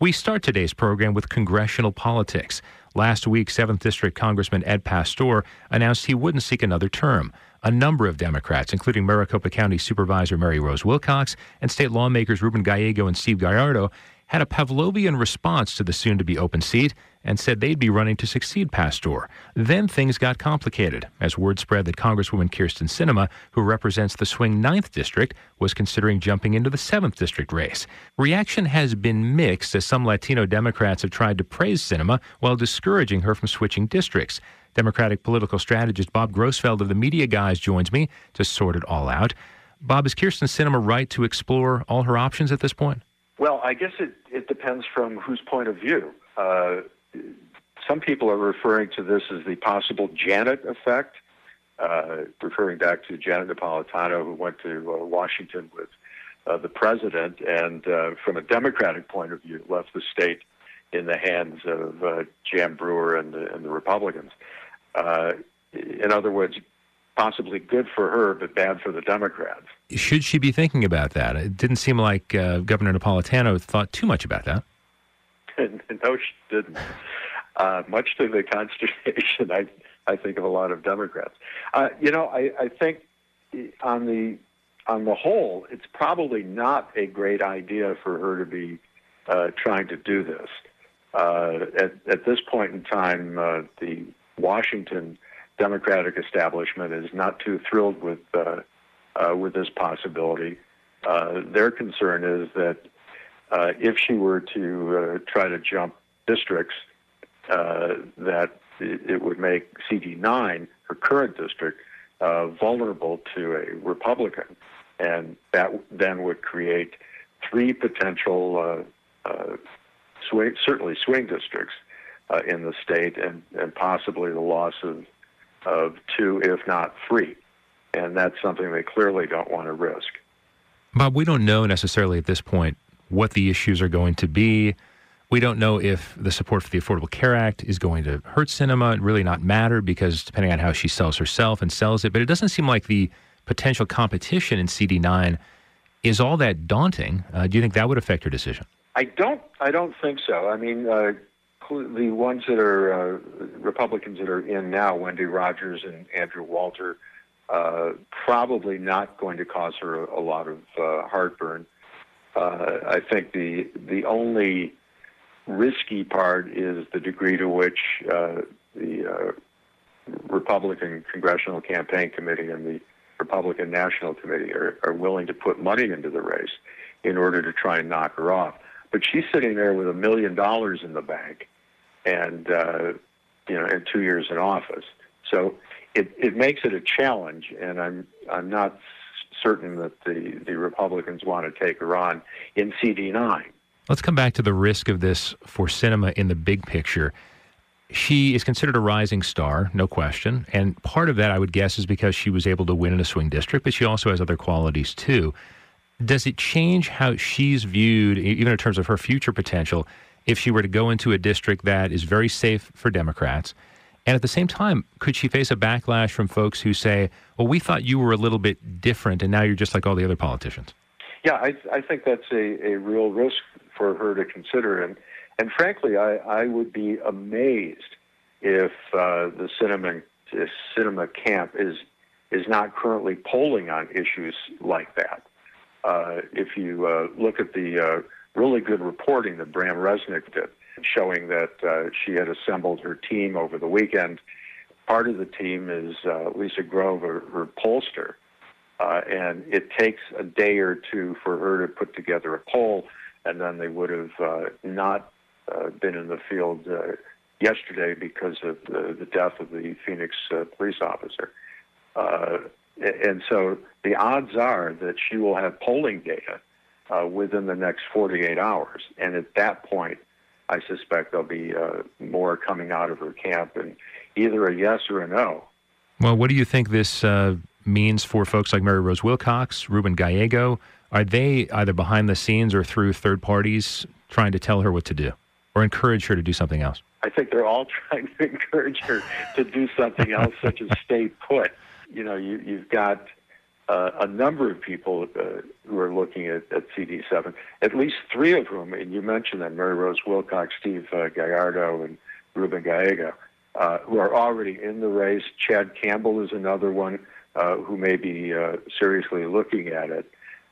We start today's program with congressional politics. Last week, 7th District Congressman Ed Pastor announced he wouldn't seek another term. A number of Democrats, including Maricopa County Supervisor Mary Rose Wilcox and state lawmakers Ruben Gallego and Steve Gallardo, had a Pavlovian response to the soon-to-be open seat and said they'd be running to succeed Pastor. Then things got complicated as word spread that Congresswoman Kyrsten Sinema, who represents the swing 9th District, was considering jumping into the 7th District race. Reaction has been mixed as some Latino Democrats have tried to praise Sinema while discouraging her from switching districts. Democratic political strategist Bob Grossfeld of the Media Guys joins me to sort it all out. Bob, is Kyrsten Sinema right to explore all her options at this point? Well, I guess it depends from whose point of view. Some people are referring to this as the possible Janet effect, referring back to Janet Napolitano, who went to Washington with the president and, from a Democratic point of view, left the state in the hands of Jan Brewer and the Republicans. In other words, possibly good for her, but bad for the Democrats. Should she be thinking about that? It didn't seem like Governor Napolitano thought too much about that. No, she didn't. Much to the consternation, I think, of a lot of Democrats. I think on the whole, it's probably not a great idea for her to be trying to do this. At this point in time, the Washington Democratic establishment is not too thrilled with this possibility. Their concern is that if she were to try to jump districts, that it would make CD9, her current district, vulnerable to a Republican, and that then would create three potential swing districts in the state, and possibly the loss of two, if not three. And that's something they clearly don't want to risk. Bob, we don't know necessarily at this point what the issues are going to be. We don't know if the support for the Affordable Care Act is going to hurt Sinema and really not matter, because depending on how she sells herself and sells it. But it doesn't seem like the potential competition in CD9 is all that daunting. Do you think that would affect her decision? I don't think so. I mean, the ones that are Republicans that are in now, Wendy Rogers and Andrew Walter, probably not going to cause her a lot of heartburn. I think the only risky part is the degree to which the Republican Congressional Campaign Committee and the Republican National Committee are willing to put money into the race in order to try and knock her off. But she's sitting there with $1 million in the bank, and and 2 years in office. So it makes it a challenge, and I'm not certain that the Republicans want to take her on in CD9. Let's come back to the risk of this for Sinema in the big picture. She is considered a rising star, no question, and part of that, I would guess, is because she was able to win in a swing district, but she also has other qualities too. Does it change how she's viewed, even in terms of her future potential, if she were to go into a district that is very safe for Democrats? And at the same time, could she face a backlash from folks who say, well, we thought you were a little bit different, and now you're just like all the other politicians? Yeah, I think that's a real risk for her to consider. And frankly, I would be amazed if the Sinema camp is not currently polling on issues like that. If you look at the really good reporting that Bram Resnick did, showing that she had assembled her team over the weekend. Part of the team is Lisa Grove, her pollster, and it takes a day or two for her to put together a poll, and then they would have not been in the field yesterday because of the death of the Phoenix police officer. And so the odds are that she will have polling data within the next 48 hours. And at that point, I suspect there'll be more coming out of her camp, and either a yes or a no. Well, what do you think this means for folks like Mary Rose Wilcox, Ruben Gallego? Are they either behind the scenes or through third parties trying to tell her what to do or encourage her to do something else? I think they're all trying to encourage her to do something else, such as stay put. You know, you've got a number of people who are looking at CD7, at least three of whom, and you mentioned them, Mary Rose Wilcox, Steve Gallardo, and Ruben Gallego, who are already in the race. Chad Campbell is another one who may be seriously looking at it.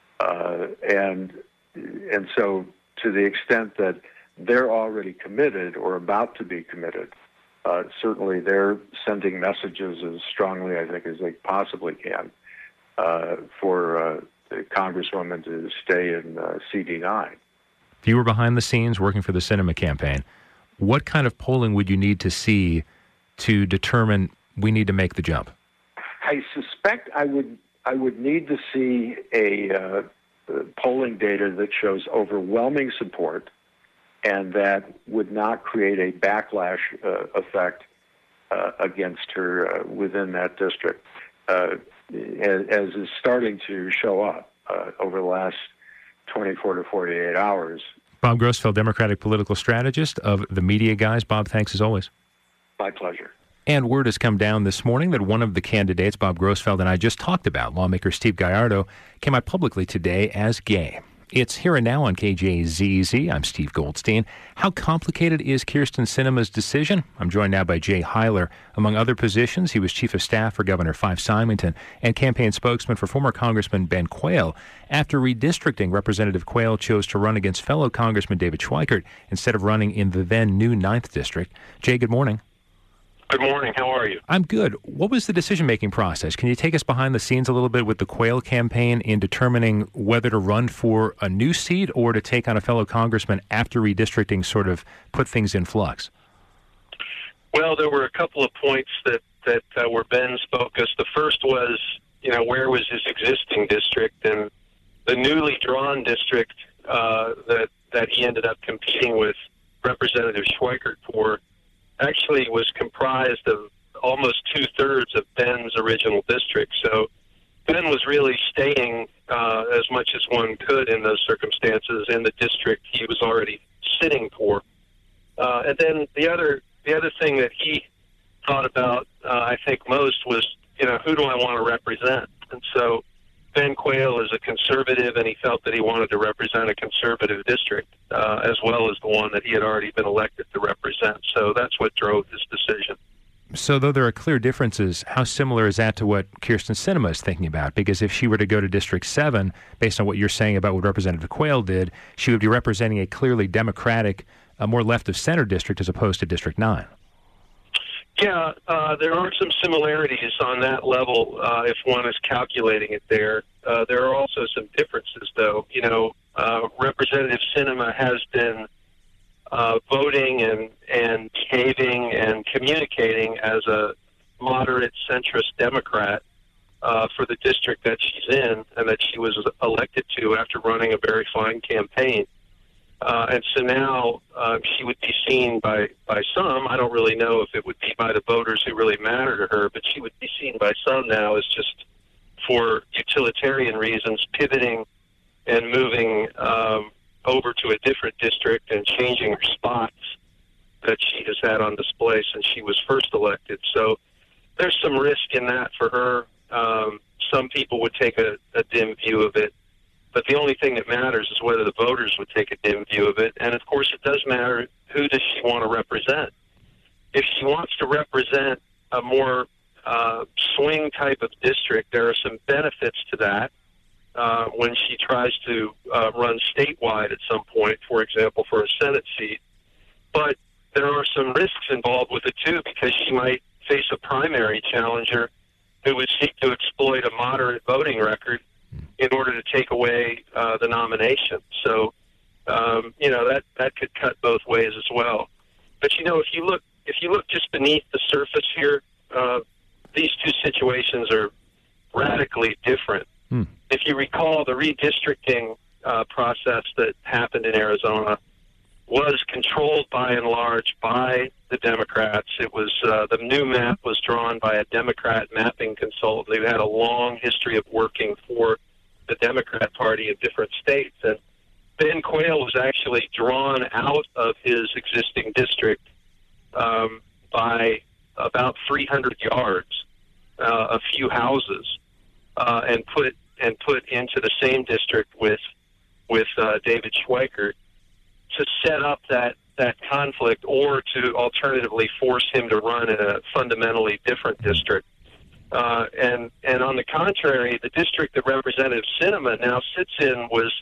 And so to the extent that they're already committed or about to be committed, certainly they're sending messages as strongly, I think, as they possibly can for the Congresswoman to stay in CD9. If you were behind the scenes working for the Sinema campaign, what kind of polling would you need to see to determine we need to make the jump? I suspect I would need to see a polling data that shows overwhelming support and that would not create a backlash effect against her within that district, as is starting to show up over the last 24 to 48 hours. Bob Grossfeld, Democratic political strategist of the Media Guys. Bob, thanks as always. My pleasure. And word has come down this morning that one of the candidates, Bob Grossfeld, and I just talked about, lawmaker Steve Gallardo, came out publicly today as gay. It's Here and Now on KJZZ. I'm Steve Goldstein. How complicated is Kyrsten Sinema's decision? I'm joined now by Jay Heiler. Among other positions, he was chief of staff for Governor Fife Symington and campaign spokesman for former Congressman Ben Quayle. After redistricting, Representative Quayle chose to run against fellow Congressman David Schweikert instead of running in the then new 9th District. Jay, good morning. Good morning. How are you? I'm good. What was the decision-making process? Can you take us behind the scenes a little bit with the Quayle campaign in determining whether to run for a new seat or to take on a fellow congressman after redistricting sort of put things in flux? Well, there were a couple of points that were Ben's focus. The first was, where was his existing district? And the newly drawn district that he ended up competing with Representative Schweikert for actually was comprised of almost 2/3 of Ben's original district. So Ben was really staying as much as one could in those circumstances in the district he was already sitting for. And then the other thing that he thought about, I think most, was, who do I want to represent? And so Ben Quayle is a conservative, and he felt that he wanted to represent a conservative district, as well as the one that he had already been elected to represent. So that's what drove his decision. So though there are clear differences, how similar is that to what Kyrsten Sinema is thinking about? Because if she were to go to District 7, based on what you're saying about what Representative Quayle did, she would be representing a clearly Democratic, more left-of-center district as opposed to District 9. Yeah, there are some similarities on that level if one is calculating it there. There are also some differences, though. Representative Sinema has been voting and behaving and communicating as a moderate centrist Democrat for the district that she's in and that she was elected to after running a very fine campaign. And so now she would be seen by some, I don't really know if it would be by the voters who really matter to her, but she would be seen by some now as just for utilitarian reasons, pivoting and moving over to a different district and changing her spots that she has had on display since she was first elected. So there's some risk in that for her. Some people would take a dim view of it. But the only thing that matters is whether the voters would take a dim view of it. And, of course, it does matter who does she want to represent. If she wants to represent a more swing type of district, there are some benefits to that when she tries to run statewide at some point, for example, for a Senate seat. But there are some risks involved with it, too, because she might face a primary challenger who would seek to exploit a moderate voting record in order to take away the nomination. So, that could cut both ways as well. But if you look just beneath the surface here, these two situations are radically different. If you recall, the redistricting process that happened in Arizona was controlled by and large by the Democrats. It was the new map was drawn by a Democrat mapping consultant who had a long history of working for the Democrat Party in different states. And Ben Quayle was actually drawn out of his existing district by about 300 yards, a few houses, and put into the same district with David Schweikert to set up that conflict, or to alternatively force him to run in a fundamentally different district. And on the contrary, the district that Representative Sinema now sits in was,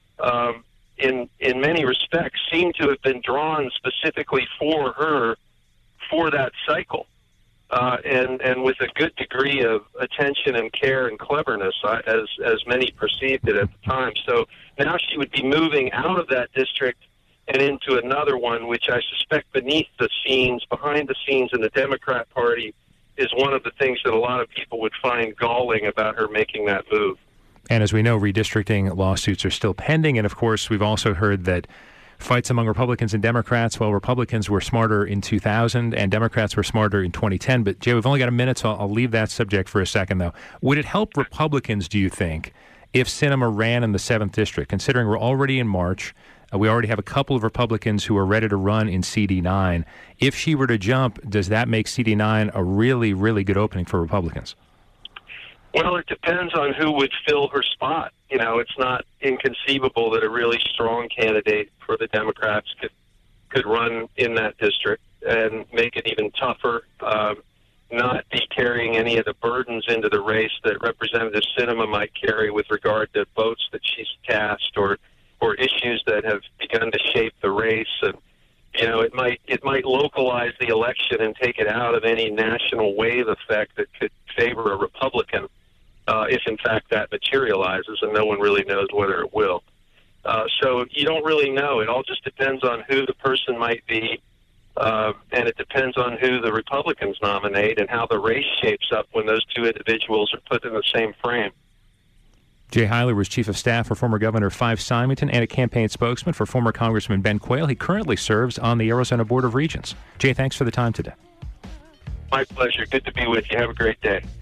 in many respects, seemed to have been drawn specifically for her for that cycle, and with a good degree of attention and care and cleverness, as many perceived it at the time. So now she would be moving out of that district and into another one, which I suspect behind the scenes in the Democrat Party, is one of the things that a lot of people would find galling about her making that move. And as we know, redistricting lawsuits are still pending. And of course, we've also heard that fights among Republicans and Democrats, well, Republicans were smarter in 2000 and Democrats were smarter in 2010. But Jay, we've only got a minute, so I'll leave that subject for a second, though. Would it help Republicans, do you think, if Sinema ran in the 7th District, considering we're already in March? We already have a couple of Republicans who are ready to run in CD9. If she were to jump, does that make CD9 a really, really good opening for Republicans? Well, it depends on who would fill her spot. You know, it's not inconceivable that a really strong candidate for the Democrats could run in that district and make it even tougher, not be carrying any of the burdens into the race that Representative Sinema might carry with regard to votes that she's cast or issues that have begun to shape the race. And, you know, it might localize the election and take it out of any national wave effect that could favor a Republican, if in fact that materializes, and no one really knows whether it will. So you don't really know. It all just depends on who the person might be, and it depends on who the Republicans nominate and how the race shapes up when those two individuals are put in the same frame. Jay Heiler was Chief of Staff for former Governor Fife Symington and a campaign spokesman for former Congressman Ben Quayle. He currently serves on the Arizona Board of Regents. Jay, thanks for the time today. My pleasure. Good to be with you. Have a great day.